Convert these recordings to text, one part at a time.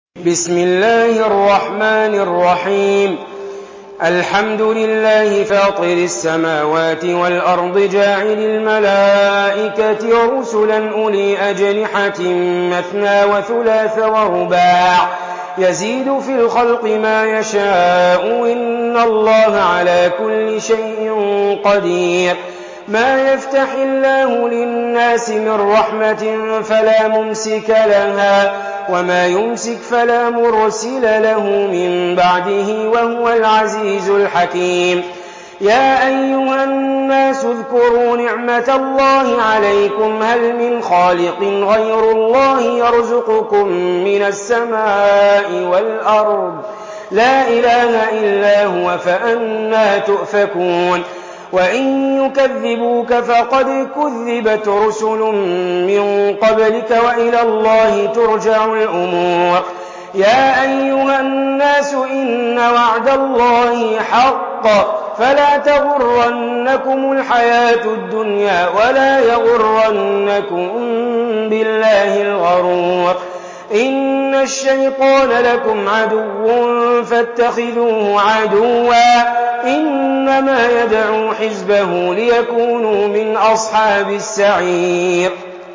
بسم الله الرحمن الرحيم الحمد لله فاطر السماوات والأرض جاعل الملائكة رسلا أولي أجنحة مثنى وثلاث ورباع يزيد في الخلق ما يشاء إن الله على كل شيء قدير ما يفتح الله للناس من رحمة فلا ممسك لها وما يمسك فلا مرسل له من بعده وهو العزيز الحكيم يا أيها الناس اذكروا نعمة الله عليكم هل من خالق غير الله يرزقكم من السماء والأرض لا إله إلا هو فأنى تؤفكون وإن يكذبوك فقد كذبت رسل من قبلك وإلى الله ترجع الأمور يا أيها الناس إن وعد الله حق فلا تغرنكم الحياة الدنيا ولا يغرنكم بالله الغرور إن الشيطان لكم عدو فاتخذوه عدوا إنما يدعو حزبه ليكونوا من أصحاب السعير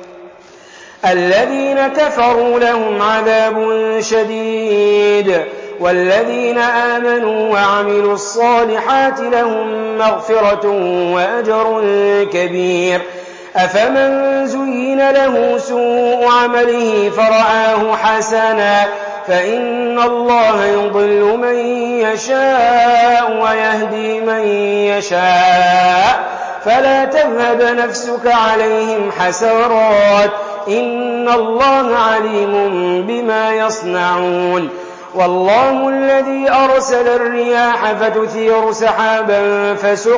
الذين كفروا لهم عذاب شديد والذين آمنوا وعملوا الصالحات لهم مغفرة وأجر كبير أفمن زين له سوء عمله فرآه حسنا فإن الله يضل من يشاء ويهدي من يشاء فلا تذهب نفسك عليهم حسرات إن الله عليم بما يصنعون والله الذي أرسل الرياح فتثير سحابا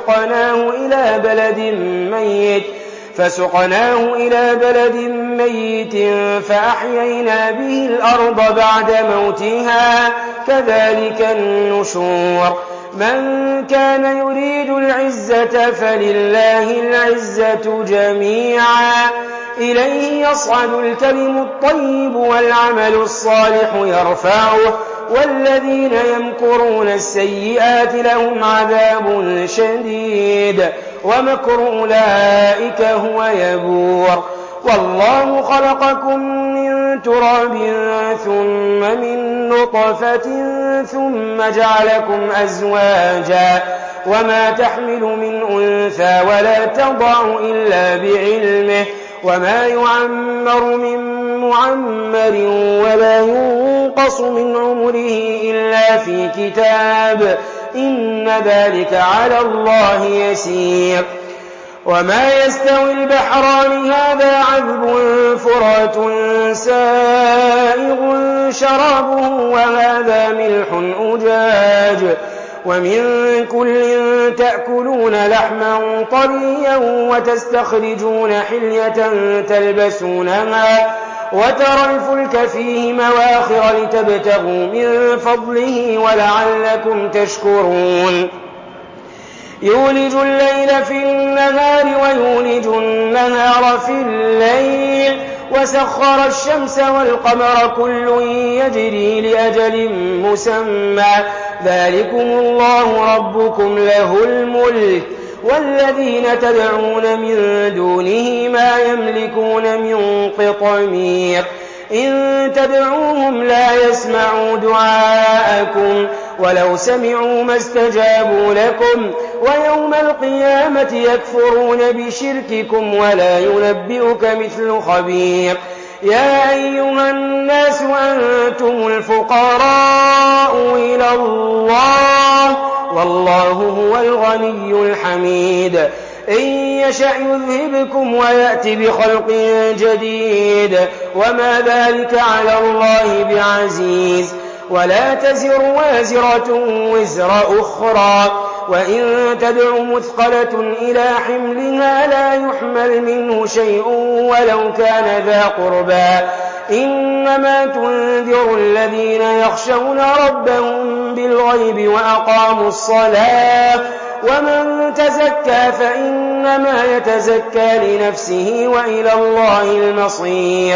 فسقناه إلى بلد ميت فأحيينا به الأرض بعد موتها كذلك النشور من كان يريد العزة فلله العزة جميعا إليه يصعد الكلم الطيب والعمل الصالح يرفعه والذين يمكرون السيئات لهم عذاب شديد ومكر أولئك هو يبور والله خلقكم من تراب ثم من نطفة ثم جعلكم أزواجا وما تحمل من أنثى ولا تضع إلا بعلمه وما يعمر من معمر ولا ينقص من عمره إلا في كتاب إن ذلك على الله يسير وما يستوي البحران هذا عذب فرات سائغ شرابه وهذا ملح أجاج ومن كل تأكلون لحما طريا وتستخرجون حلية تلبسونها وترى الفلك فيه مواخر لتبتغوا من فضله ولعلكم تشكرون يولج الليل في النهار ويولج النهار في الليل وسخر الشمس والقمر كل يجري لأجل مسمى ذلكم الله ربكم له الملك والذين تدعون من دونه ما يملكون من قطمير إن تدعوهم لا يسمعوا دعاءكم ولو سمعوا ما استجابوا لكم ويوم القيامة يكفرون بشرككم ولا ينبئك مثل خبير يا أيها الناس أنتم الفقراء إلى الله والله هو الغني الحميد إن يشأ يذهبكم ويأتي بخلق جديد وما ذلك على الله بعزيز ولا تزر وازرة وزر أخرى وإن تدع مثقلة إلى حملها لا يحمل منه شيء ولو كان ذا قربى إنما تنذر الذين يخشون ربهم بالغيب وأقاموا الصلاة ومن تزكى فإنما يتزكى لنفسه وإلى الله المصير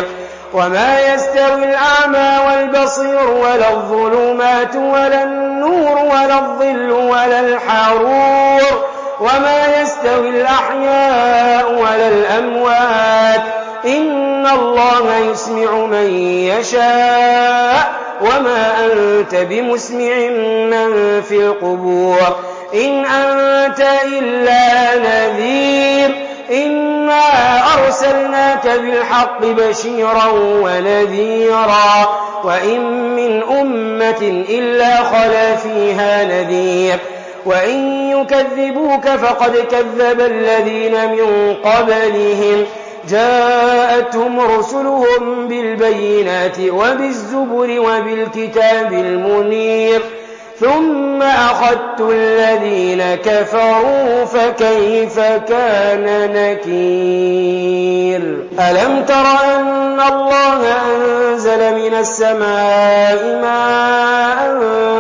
وما يستوي الأعمى والبصير ولا الظلمات ولا النور ولا الظل ولا الحرور وما يستوي الأحياء ولا الأموات إن الله يسمع من يشاء وما أنت بمسمع من في القبور إن أنت إلا نذير إنا أرسلناك بالحق بشيرا ونذيرا وإن من أمة إلا خلا فيها نذير وإن يكذبوك فقد كذب الذين من قبلهم جاءتهم رسلهم بالبينات وبالزبر وبالكتاب المنير ثم أخذت الذين كفروا فكيف كان نكير ألم تر أن الله أنزل من السماء ماء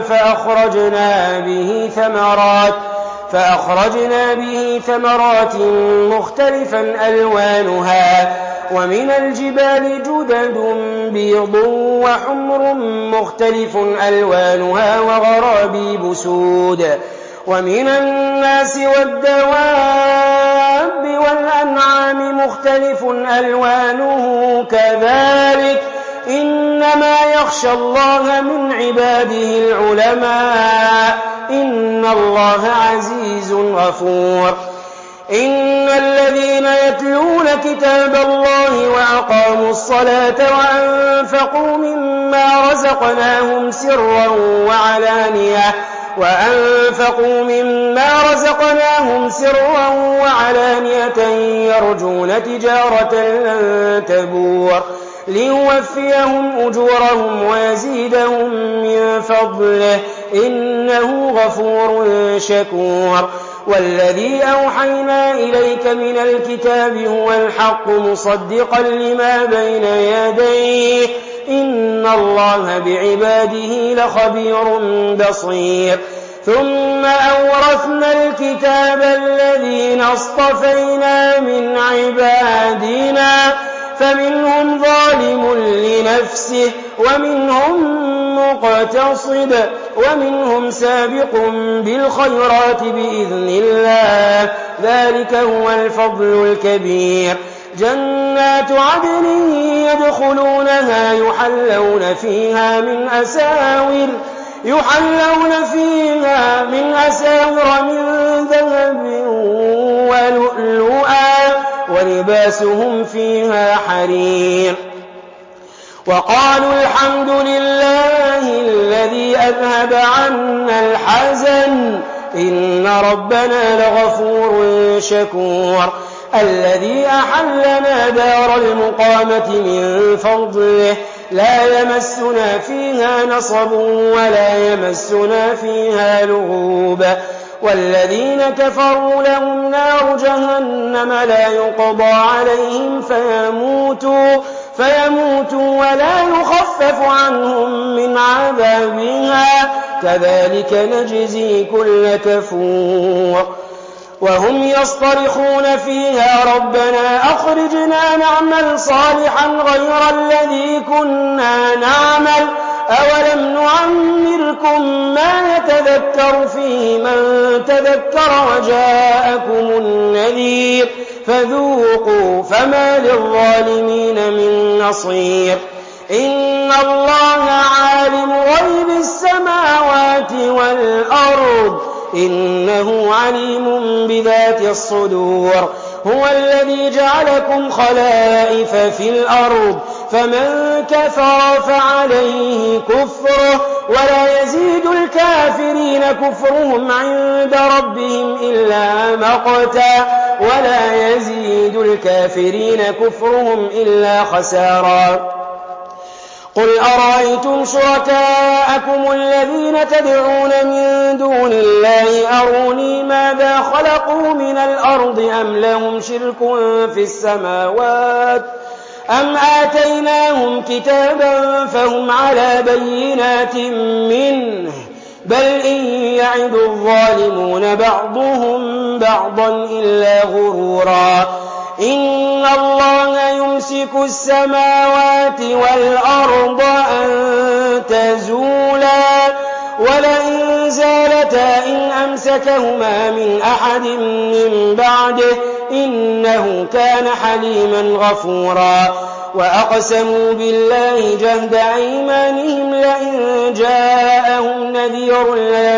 فأخرجنا به ثمرات مختلفا ألوانها ومن الجبال جدد بيض وحمر مختلف ألوانها وغرابيب سود ومن الناس والدواب والأنعام مختلف ألوانه كذلك إنما يخشى الله من عباده العلماء إن الله عزيز غفور إن الذين يتلون كتاب الله وأقاموا الصلاة وأنفقوا مما رزقناهم سرا وعلانية يرجون تجارة لن تبور ليوفيهم أجورهم ويزيدهم من فضله إنه غفور شكور والذي أوحينا إليك من الكتاب هو الحق مصدقا لما بين يديه إن الله بعباده لخبير بصير ثم أورثنا الكتاب الذين اصطفينا من عبادنا فمنهم ظالم لنفسه ومنهم مقتصد ومنهم سابق بالخيرات بإذن الله ذلك هو الفضل الكبير جنات عدن يدخلونها يحلون فيها من أساور من ذهب ولؤلؤا ولباسهم فيها حرير وقالوا الحمد لله الذي أذهب عنا الحزن إن ربنا لغفور شكور الذي أحلنا دار المقامة من فضله لا يمسنا فيها نصب ولا يمسنا فيها لغوب والذين كفروا لهم نار جهنم لا يقضى عليهم فيموتوا ولا يخفف عنهم من عذابها كذلك نجزي كل كفور وهم يصطرخون فيها ربنا أخرجنا نعمل صالحا غير الذي كنا نعمل أولم نعمركم ما يتذكر فيه من تذكر وجاءكم النذير فذوقوا فما للظالمين من نصير إن الله عالم غيب السماوات والأرض إنه عليم بذات الصدور هو الذي جعلكم خلائف في الأرض فمن كفر فعليه كفره ولا يزيد الكافرين كفرهم عند ربهم إلا مقتا ولا يزيد الكافرين كفرهم إلا خسارا قل أرأيتم شركاءكم الذين تدعون من دون الله أروني ماذا خلقوا من الأرض أم لهم شرك في السماوات أم آتيناهم كتابا فهم على بينات منه بل إن يعد الظالمون بعضهم بعضا إلا غرورا إن الله يمسك السماوات والأرض أن تزولا ولئن زالتا إن أمسكهما من أحد من بعده إنه كان حليما غفورا وأقسموا بالله جهد أيمانهم لئن جاءهم نذير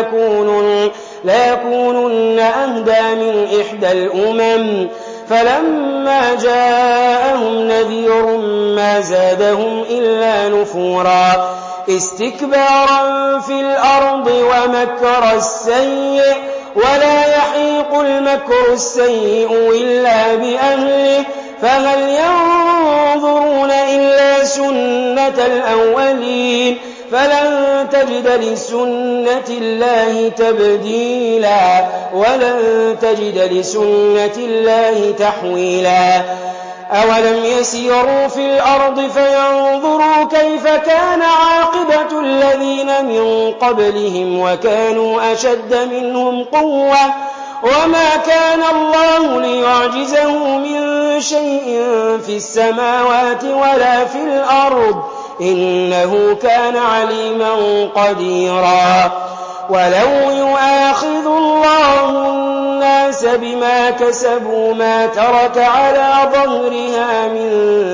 ليكونن أهدى من إحدى الأمم فلما جاءهم نذير ما زادهم إلا نفورا استكبارا في الأرض ومكر السيء ولا يحيق المكر السيء إلا بأهله فهل ينظرون إلا سنة الأولين فلن تجد لسنة الله تبديلا ولن تجد لسنة الله تحويلا أولم يسيروا في الأرض فينظروا كيف كان عاقبة الذين من قبلهم وكانوا أشد منهم قوة وما كان الله ليعجزه من شيء في السماوات ولا في الأرض إنه كان عليما قديرا ولو يؤاخذ الله الناس بما كسبوا ما ترك على ظهرها من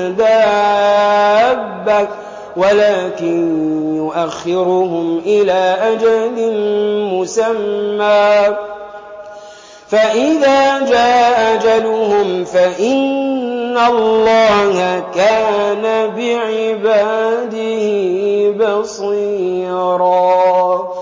دابة ولكن يؤخرهم إلى أجل مسمى فإذا جاء أجلهم فإن الله كان بعباده بصيرا